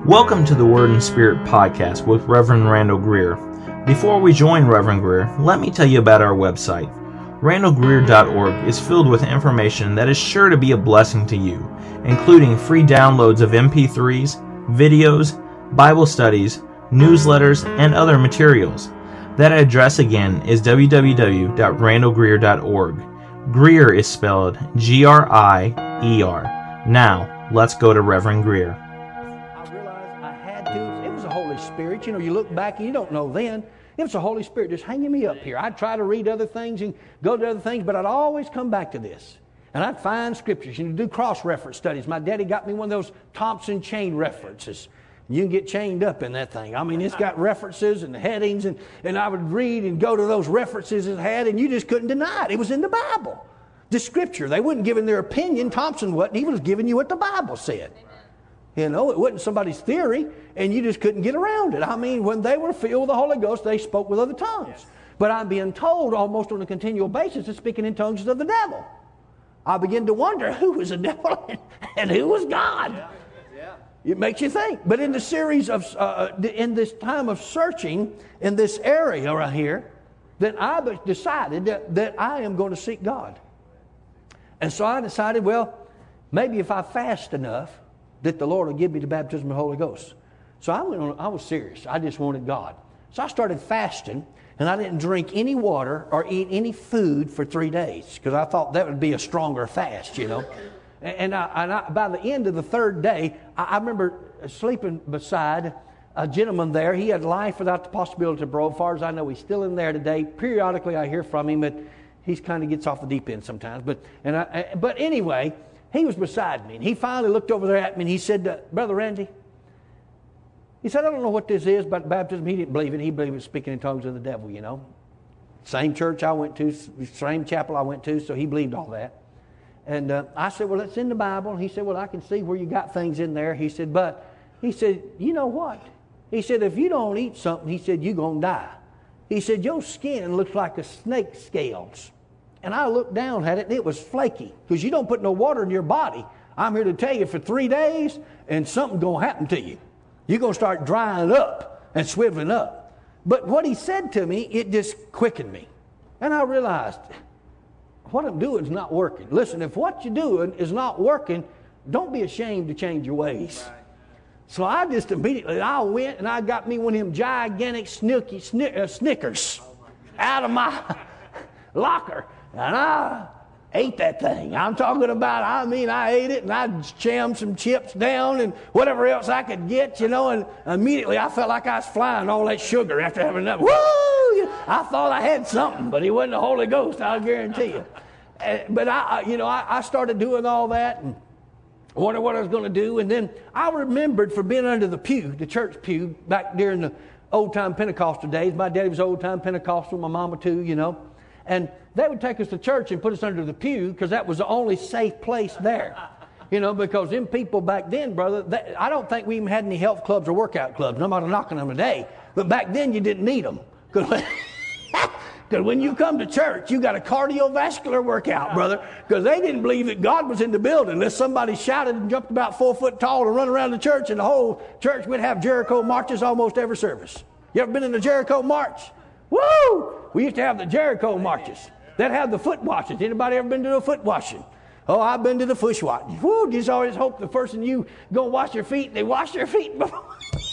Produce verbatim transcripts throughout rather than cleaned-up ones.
Welcome to the Word and Spirit podcast with Reverend Randall Greer. Before we join Reverend Greer, let me tell you about our website. randall greer dot org is filled with information that is sure to be a blessing to you, including free downloads of M P threes, videos, Bible studies, newsletters, and other materials. That address again is w w w dot randall greer dot org. Greer is spelled G R I E R. Now, let's go to Reverend Greer. Spirit. You know, you look back and you don't know then. It was the Holy Spirit just hanging me up here. I'd try to read other things and go to other things, but I'd always come back to this. And I'd find scriptures and do cross-reference studies. My daddy got me one of those Thompson chain references. You can get chained up in that thing. I mean, it's got references and headings, and, and I would read and go to those references it had, and you just couldn't deny it. It was in the Bible. The scripture. They wouldn't give in their opinion. Thompson wasn't. He was giving you what the Bible said. You know, it wasn't somebody's theory, and you just couldn't get around it. I mean, when they were filled with the Holy Ghost, they spoke with other tongues. But I'm being told almost on a continual basis that speaking in tongues is of the devil. I begin to wonder who was the devil and who was God. Yeah. Yeah. It makes you think. But in the series of, uh, in this time of searching in this area right here, that I decided that, that I am going to seek God. And so I decided, well, maybe if I fast enough, that the Lord will give me the baptism of the Holy Ghost. So I went on, I was serious. I just wanted God. So I started fasting, and I didn't drink any water or eat any food for three days because I thought that would be a stronger fast, you know. And, and, I, and I, by the end of the third day, I, I remember sleeping beside a gentleman there. He had life without the possibility of parole. As far as I know, he's still in there today. Periodically, I hear from him, but he kind of gets off the deep end sometimes. But and I, but anyway. He was beside me, and he finally looked over there at me, and he said, uh, Brother Randy, he said, I don't know what this is, but baptism, he didn't believe it. He believed it was speaking in tongues of the devil, you know. Same church I went to, same chapel I went to, so he believed all that. And uh, I said, well, it's in the Bible. And he said, well, I can see where you got things in there. He said, but, he said, you know what? He said, if you don't eat something, he said, you're going to die. He said, your skin looks like a snake scales. And I looked down at it, and it was flaky because you don't put no water in your body. I'm here to tell you for three days, and something's going to happen to you. You're going to start drying up and swiveling up. But what he said to me, it just quickened me. And I realized what I'm doing is not working. Listen, if what you're doing is not working, don't be ashamed to change your ways. So I just immediately, I went and I got me one of them gigantic snooky, snick, uh, Snickers out of my locker. And I ate that thing. I'm talking about, I mean, I ate it, and I jammed some chips down and whatever else I could get, you know, and immediately I felt like I was flying all that sugar after having enough. Woo! I thought I had something, but it wasn't the Holy Ghost, I'll guarantee you. But, I, you know, I, I started doing all that and wondered what I was going to do. And then I remembered for being under the pew, the church pew, back during the old-time Pentecostal days. My daddy was old-time Pentecostal, my mama too, you know. And they would take us to church and put us under the pew because that was the only safe place there. You know, because them people back then, brother, they, I don't think we even had any health clubs or workout clubs. Nobody knocking them today. But back then you didn't need them. Because when you come to church, you got a cardiovascular workout, brother. Because they didn't believe that God was in the building unless somebody shouted and jumped about four foot tall and run around the church. And the whole church would have Jericho marches almost every service. You ever been in the Jericho march? Woo! We used to have the Jericho marches. They'd have the foot washes. Anybody ever been to a foot washing? Oh, I've been to the foot washing. Woo! You just always hope the person you go wash your feet, they wash their feet before,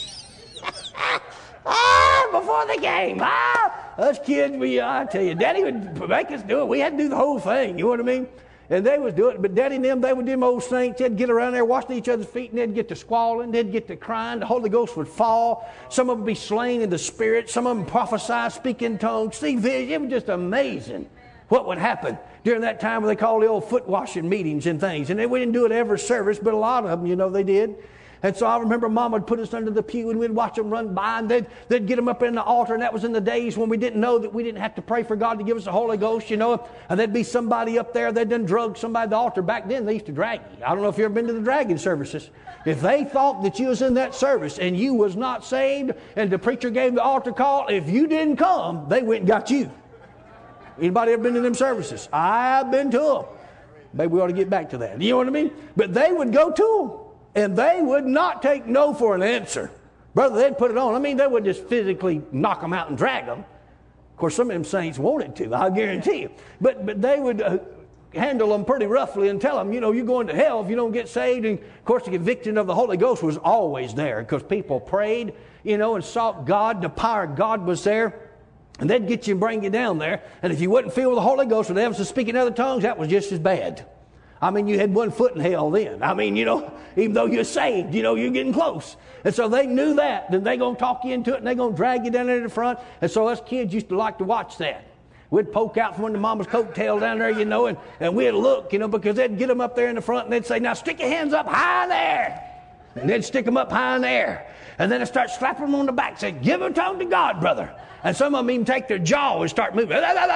ah, before the game. Ah, us kids, we, I tell you, Daddy would make us do it. We had to do the whole thing. You know what I mean? And they would do it, but Daddy and them, they would do them old saints. They'd get around there washing each other's feet, and they'd get to squalling, they'd get to crying. The Holy Ghost would fall. Some of them would be slain in the Spirit. Some of them prophesy, speak in tongues, see visions. It was just amazing what would happen during that time where they called the old foot washing meetings and things. And they, we didn't do it every service, but a lot of them, you know, they did. And so I remember Mom would put us under the pew and we'd watch them run by, and they'd, they'd get them up in the altar. And that was in the days when we didn't know that we didn't have to pray for God to give us the Holy Ghost, you know. And there'd be somebody up there, they'd done drug somebody at the altar. Back then, they used to drag you. I don't know if you've ever been to the dragging services. If they thought that you was in that service and you was not saved and the preacher gave the altar call, if you didn't come, they went and got you. Anybody ever been to them services? I've been to them. Maybe we ought to get back to that. You know what I mean? But they would go to them. And they would not take no for an answer. Brother, they'd put it on. I mean, they would just physically knock them out and drag them. Of course, some of them saints wanted to, I guarantee you. But but they would uh, handle them pretty roughly and tell them, you know, you're going to hell if you don't get saved. And, of course, the conviction of the Holy Ghost was always there because people prayed, you know, and sought God. The power of God was there. And they'd get you and bring you down there. And if you wasn't filled with the Holy Ghost or the evidence of speaking other tongues, that was just as bad. I mean, you had one foot in hell then. I mean, you know, even though you're saved, you know, you're getting close. And so they knew that. Then they're going to talk you into it, and they're going to drag you down there to the front. And so us kids used to like to watch that. We'd poke out from under mama's coattail down there, you know, and, and we'd look, you know, because they'd get them up there in the front, and they'd say, now stick your hands up high in the air. And they'd stick them up high in the air. And then they'd start slapping them on the back, say, give a tongue to God, brother. And some of them even take their jaw and start moving.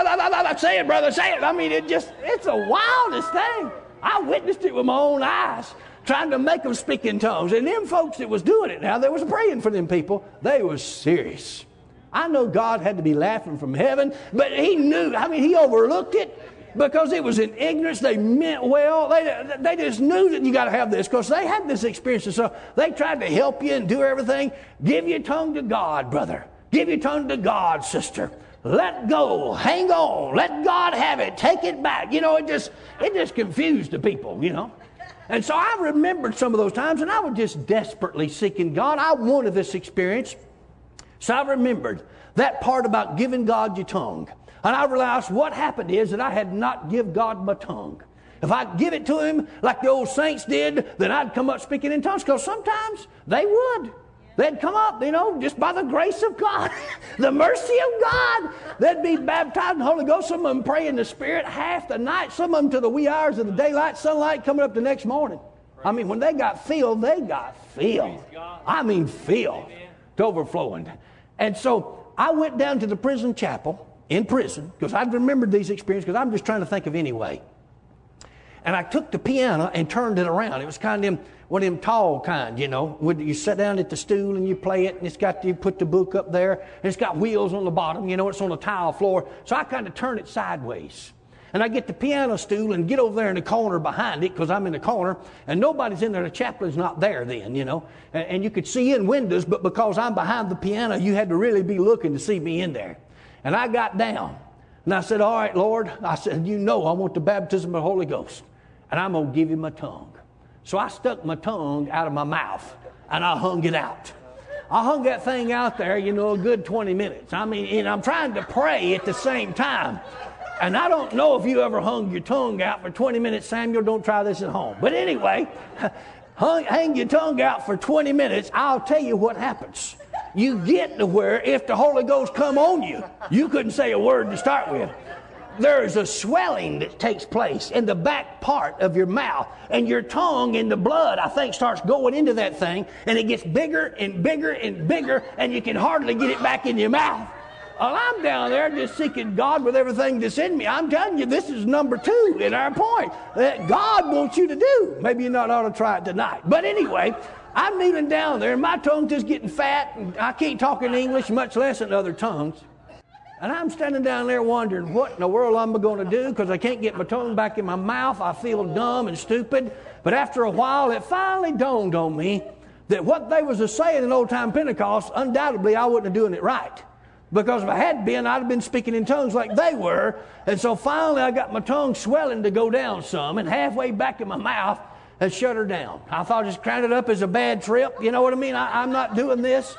Say it, brother, say it. I mean, it just, it's the wildest thing. I witnessed it with my own eyes, trying to make them speak in tongues. And them folks that was doing it now, they was praying for them people. They was serious. I know God had to be laughing from heaven, but he knew, I mean, he overlooked it because it was in ignorance. They meant well. They, they just knew that you got to have this because they had this experience. And so they tried to help you and do everything. Give your tongue to God, brother. Give your tongue to God, sister. Let go. Hang on. Let God have it. Take it back. You know, it just it just confused the people, you know. And so I remembered some of those times, and I was just desperately seeking God. I wanted this experience. So I remembered that part about giving God your tongue. And I realized what happened is that I had not give God my tongue. If I'd give it to him like the old saints did, then I'd come up speaking in tongues, because sometimes they would. They'd come up, you know, just by the grace of God, the mercy of God. They'd be baptized in the Holy Ghost. Some of them pray in the Spirit half the night. Some of them to the wee hours of the daylight, sunlight, coming up the next morning. I mean, when they got filled, they got filled. I mean, filled to overflowing. And so I went down to the prison chapel in prison, because I'd remembered these experiences, because I'm just trying to think of any way. And I took the piano and turned it around. It was kind of them, one of them tall kind, you know. Would you sit down at the stool and you play it, and it's got, you put the book up there, and it's got wheels on the bottom, you know, it's on a tile floor. So I kind of turn it sideways. And I get the piano stool and get over there in the corner behind it, because I'm in the corner, and nobody's in there. The chaplain's not there then, you know. And, and you could see in windows, but because I'm behind the piano, you had to really be looking to see me in there. And I got down, and I said, all right, Lord. I said, you know I want the baptism of the Holy Ghost, and I'm going to give you my tongue. So I stuck my tongue out of my mouth, and I hung it out. I hung that thing out there, you know, a good twenty minutes. I mean, and I'm trying to pray at the same time. And I don't know if you ever hung your tongue out for twenty minutes. Samuel, don't try this at home. But anyway, hung, hang your tongue out for twenty minutes. I'll tell you what happens. You get to where if the Holy Ghost come on you, you couldn't say a word to start with. There's a swelling that takes place in the back part of your mouth, and your tongue and the blood, I think, starts going into that thing, and it gets bigger and bigger and bigger, and you can hardly get it back in your mouth. Well, I'm down there just seeking God with everything that's in me. I'm telling you, this is number two in our point that God wants you to do. Maybe you not ought to try it tonight. But anyway, I'm kneeling down there, and my tongue's just getting fat, and I can't talk in English, much less in other tongues. And I'm standing down there wondering what in the world I'm going to do, because I can't get my tongue back in my mouth. I feel dumb and stupid. But after a while, it finally dawned on me that what they was a saying in old-time Pentecost, undoubtedly I wasn't doing it right. Because if I had been, I'd have been speaking in tongues like they were. And so finally I got my tongue swelling to go down some, and halfway back in my mouth, and shut her down. I thought I just cranked it up as a bad trip. You know what I mean? I, I'm not doing this.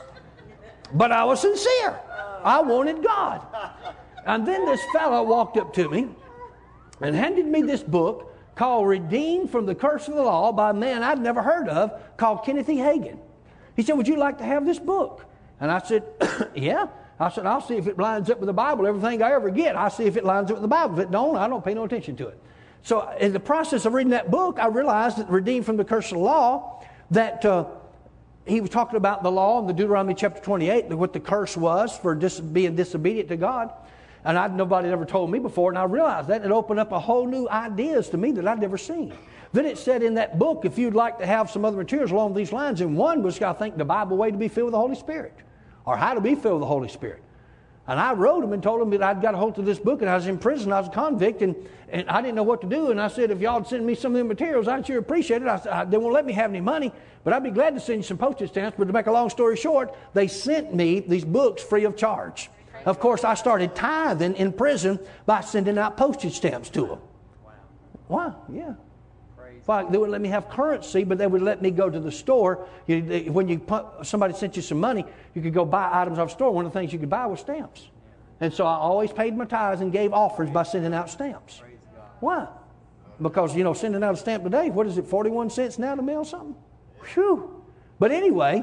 But I was sincere. I wanted God. And then this fellow walked up to me and handed me this book called Redeemed from the Curse of the Law by a man I'd never heard of called Kenneth E. Hagin. He said, would you like to have this book? And I said, yeah. I said, I'll see if it lines up with the Bible. Everything I ever get, I'll see if it lines up with the Bible. If it don't, I don't pay no attention to it. So in the process of reading that book, I realized that Redeemed from the Curse of the Law, that uh, he was talking about the law in the Deuteronomy chapter twenty-eight, what the curse was for dis- being disobedient to God. And I'd, nobody had ever told me before, and I realized that. And it opened up a whole new ideas to me that I'd never seen. Then it said in that book, if you'd like to have some other materials along these lines, and one was, I think, the Bible way to be filled with the Holy Spirit, or how to be filled with the Holy Spirit. And I wrote them and told them that I'd got a hold of this book and I was in prison. I was a convict and, and I didn't know what to do. And I said, if y'all would send me some of them materials, I'd sure appreciate it. I said, I, they won't let me have any money, but I'd be glad to send you some postage stamps. But to make a long story short, they sent me these books free of charge. Of course, I started tithing in prison by sending out postage stamps to them. Wow, yeah. Well, they wouldn't let me have currency, but they would let me go to the store. You, they, when you somebody sent you some money, you could go buy items off the store. One of the things you could buy was stamps. And so I always paid my tithes and gave offerings by sending out stamps. Why? Because, you know, sending out a stamp today, what is it, forty-one cents now to mail something? Whew. But anyway,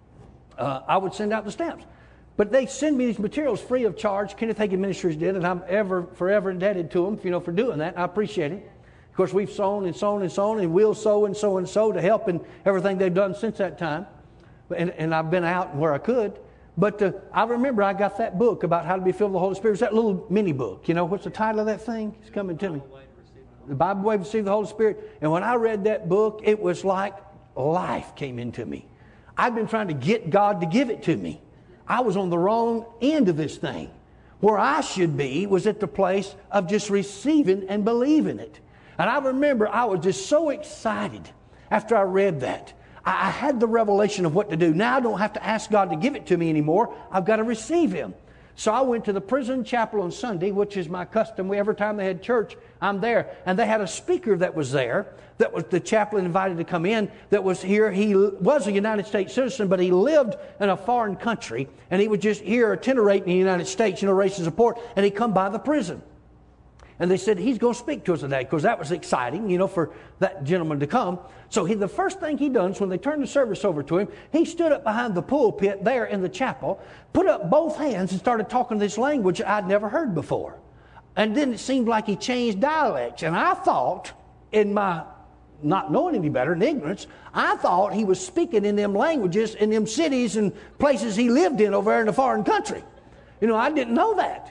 uh, I would send out the stamps. But they send me these materials free of charge. Kenneth Hagin Ministries did, and I'm ever, forever indebted to them, you know, for doing that. I appreciate it. Of course, we've sown and sown and sown, and we'll sow and sow and sow to help in everything they've done since that time. And, and I've been out where I could. But uh, I remember I got that book about how to be filled with the Holy Spirit. It's that little mini book. You know, what's the title of that thing? It's coming to me. The Bible Way to Receive the Holy Spirit. And when I read that book, it was like life came into me. I've been trying to get God to give it to me. I was on the wrong end of this thing. Where I should be was at the place of just receiving and believing it. And I remember I was just so excited after I read that. I had the revelation of what to do. Now I don't have to ask God to give it to me anymore. I've got to receive Him. So I went to the prison chapel on Sunday, which is my custom. Every time they had church, I'm there. And they had a speaker that was there, that was the chaplain invited to come in, that was here. He was a United States citizen, but he lived in a foreign country. And he was just here itinerating in the United States, you know, raising support. And he come by the prison. And they said, he's going to speak to us today, because that was exciting, you know, for that gentleman to come. So he, the first thing he done is when they turned the service over to him, he stood up behind the pulpit there in the chapel, put up both hands and started talking this language I'd never heard before. And then it seemed like he changed dialects. And I thought, in my not knowing any better, in ignorance, I thought he was speaking in them languages in them cities and places he lived in over there in a foreign country. You know, I didn't know that.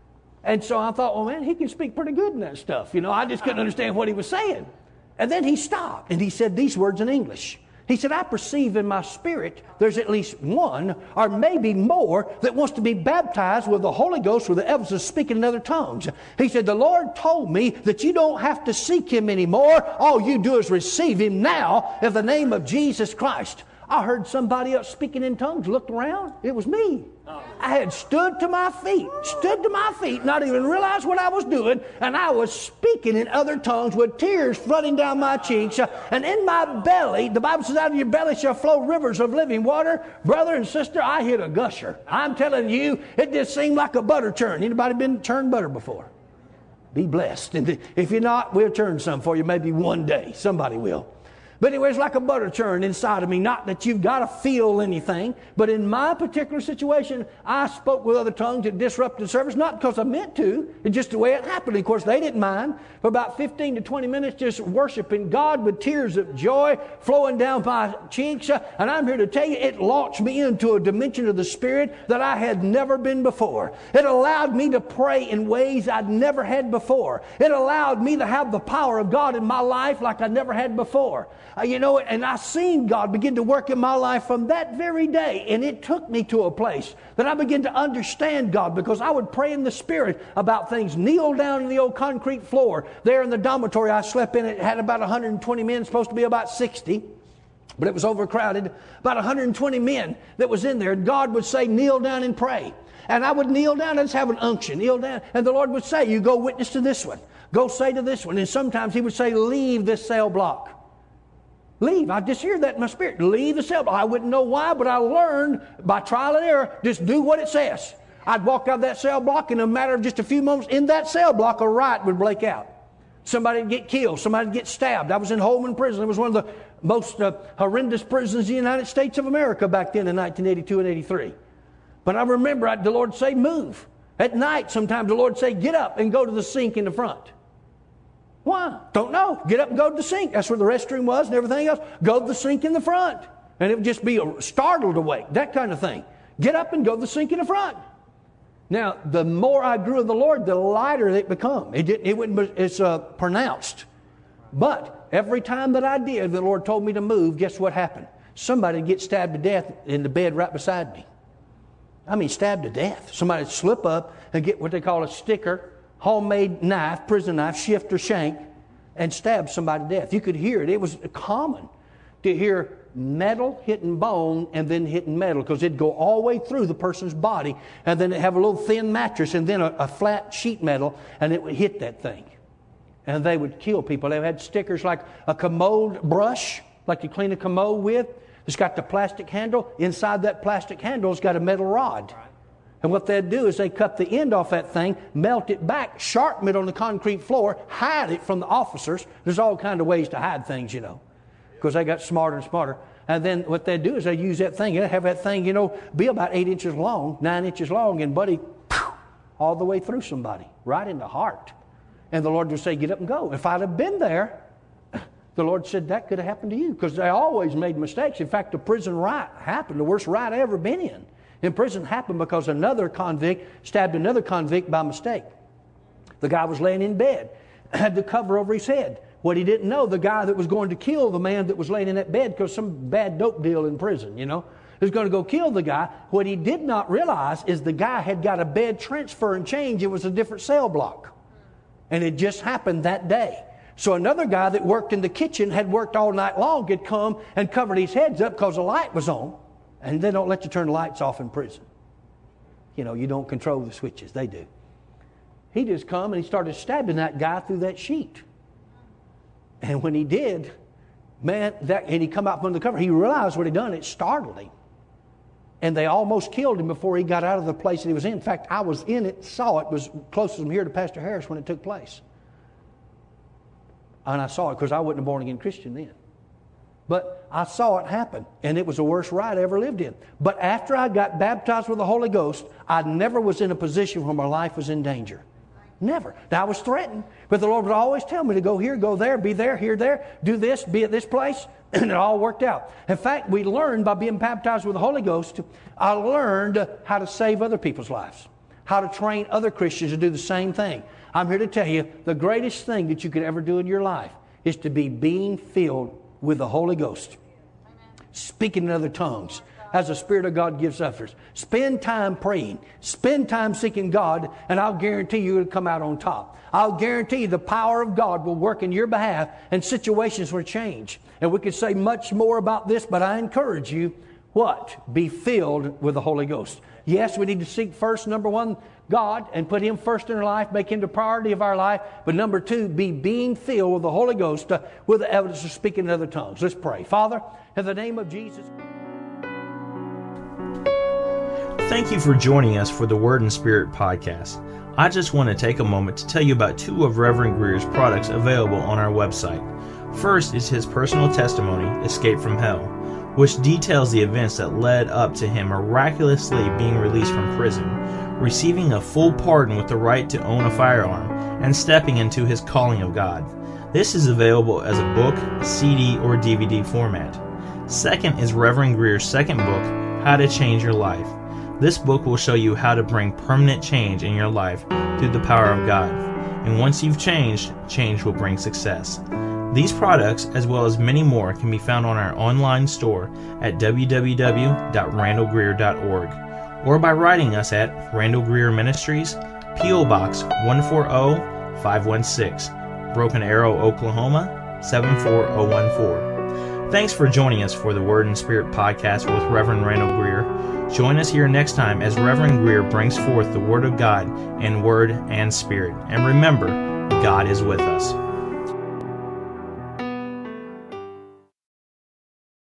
And so I thought, well, man, he can speak pretty good in that stuff. You know, I just couldn't understand what he was saying. And then he stopped and he said these words in English. He said, I perceive in my spirit there's at least one or maybe more that wants to be baptized with the Holy Ghost with the evidence of speaking in other tongues. He said, the Lord told me that you don't have to seek Him anymore. All you do is receive Him now in the name of Jesus Christ. I heard somebody else speaking in tongues, looked around. It was me. I had stood to my feet, stood to my feet, not even realized what I was doing, and I was speaking in other tongues with tears flooding down my cheeks. And in my belly, the Bible says, out of your belly shall flow rivers of living water. Brother and sister, I hit a gusher. I'm telling you, it just seemed like a butter churn. Anybody been churned butter before? Be blessed. And if you're not, we'll churn some for you maybe one day. Somebody will. But anyway, it's like a butter churn inside of me. Not that you've got to feel anything, but in my particular situation, I spoke with other tongues that disrupted the service, not because I meant to. It's just the way it happened. Of course, they didn't mind. For about fifteen to twenty minutes, just worshiping God with tears of joy flowing down my cheeks. And I'm here to tell you, it launched me into a dimension of the Spirit that I had never been before. It allowed me to pray in ways I'd never had before. It allowed me to have the power of God in my life like I never had before. Uh, you know, and I seen God begin to work in my life from that very day. And it took me to a place that I began to understand God, because I would pray in the Spirit about things, kneel down on the old concrete floor. There in the dormitory I slept in, it had about one hundred twenty men, supposed to be about sixty. But it was overcrowded. About one hundred twenty men that was in there. And God would say, kneel down and pray. And I would kneel down and just have an unction, kneel down. And the Lord would say, you go witness to this one. Go say to this one. And sometimes He would say, leave this cell block. Leave. I just hear that in my spirit. Leave the cell block. I wouldn't know why, but I learned by trial and error, just do what it says. I'd walk out of that cell block, and in a matter of just a few moments, in that cell block, a riot would break out. Somebody would get killed. Somebody would get stabbed. I was in Holman Prison. It was one of the most uh, horrendous prisons in the United States of America back then in nineteen eighty-two and eighty-three. But I remember I, the Lord would say, move. At night, sometimes the Lord would say, get up and go to the sink in the front. Why? Don't know. Get up and go to the sink. That's where the restroom was and everything else. Go to the sink in the front. And it would just be a startled awake, that kind of thing. Get up and go to the sink in the front. Now, the more I grew in the Lord, the lighter it become. It didn't, it wouldn't, it's uh, pronounced. But every time that I did, the Lord told me to move, guess what happened? Somebody would get stabbed to death in the bed right beside me. I mean, stabbed to death. Somebody would slip up and get what they call a sticker, homemade knife, prison knife, shift or shank, and stab somebody to death. You could hear it. It was common to hear metal hitting bone and then hitting metal, because it'd go all the way through the person's body, and then it'd have a little thin mattress and then a, a flat sheet metal, and it would hit that thing. And they would kill people. They had stickers like a commode brush, like you clean a commode with. It's got the plastic handle. Inside that plastic handle, it's got a metal rod. And what they'd do is they cut the end off that thing, melt it back, sharpen it on the concrete floor, hide it from the officers. There's all kinds of ways to hide things, you know, because they got smarter and smarter. And then what they'd do is they'd use that thing, and have that thing, you know, be about eight inches long, nine inches long, and buddy, pow, all the way through somebody, right in the heart. And the Lord would say, get up and go. If I'd have been there, the Lord said that could have happened to you, because they always made mistakes. In fact, the prison riot happened, the worst riot I ever been in. In prison happened because another convict stabbed another convict by mistake. The guy was laying in bed, had the cover over his head. What he didn't know, the guy that was going to kill the man that was laying in that bed, because some bad dope deal in prison, you know, was going to go kill the guy. What he did not realize is the guy had got a bed transfer and change. It was a different cell block. And it just happened that day. So another guy that worked in the kitchen, had worked all night long, had come and covered his heads up because the light was on. And they don't let you turn the lights off in prison. You know, you don't control the switches. They do. He just come and he started stabbing that guy through that sheet. And when he did, man, that, and he come out from the cover, he realized what he'd done. It startled him. And they almost killed him before he got out of the place that he was in. In fact, I was in it, saw it, was closest from here to Pastor Harris when it took place. And I saw it because I wasn't a born-again Christian then. But I saw it happen, and it was the worst ride I ever lived in. But after I got baptized with the Holy Ghost, I never was in a position where my life was in danger. Never. Now, I was threatened, but the Lord would always tell me to go here, go there, be there, here, there, do this, be at this place, and it all worked out. In fact, we learned by being baptized with the Holy Ghost, I learned how to save other people's lives, how to train other Christians to do the same thing. I'm here to tell you, the greatest thing that you could ever do in your life is to be being filled with the Holy Ghost. Amen. Speaking in other tongues as the Spirit of God gives others. Spend time praying. Spend time seeking God, and I'll guarantee you it'll come out on top. I'll guarantee you the power of God will work in your behalf, and situations will change. And we could say much more about this, but I encourage you, what? Be filled with the Holy Ghost. Yes, we need to seek first, number one, God, and put Him first in our life, make Him the priority of our life. But number two, be being filled with the Holy Ghost uh, with the evidence of speaking in other tongues. Let's pray. Father, in the name of Jesus. Thank you for joining us for the Word and Spirit podcast. I just want to take a moment to tell you about two of Reverend Greer's products available on our website. First is his personal testimony, Escape from Hell, which details the events that led up to him miraculously being released from prison, receiving a full pardon with the right to own a firearm, and stepping into his calling of God. This is available as a book, C D, or D V D format. Second is Reverend Greer's second book, How to Change Your Life. This book will show you how to bring permanent change in your life through the power of God. And once you've changed, change will bring success. These products, as well as many more, can be found on our online store at w w w dot randall greer dot org or by writing us at Randall Greer Ministries, P O Box one four zero five one six, Broken Arrow, Oklahoma seven four zero one four. Thanks for joining us for the Word and Spirit podcast with Reverend Randall Greer. Join us here next time as Reverend Greer brings forth the Word of God in Word and Spirit. And remember, God is with us.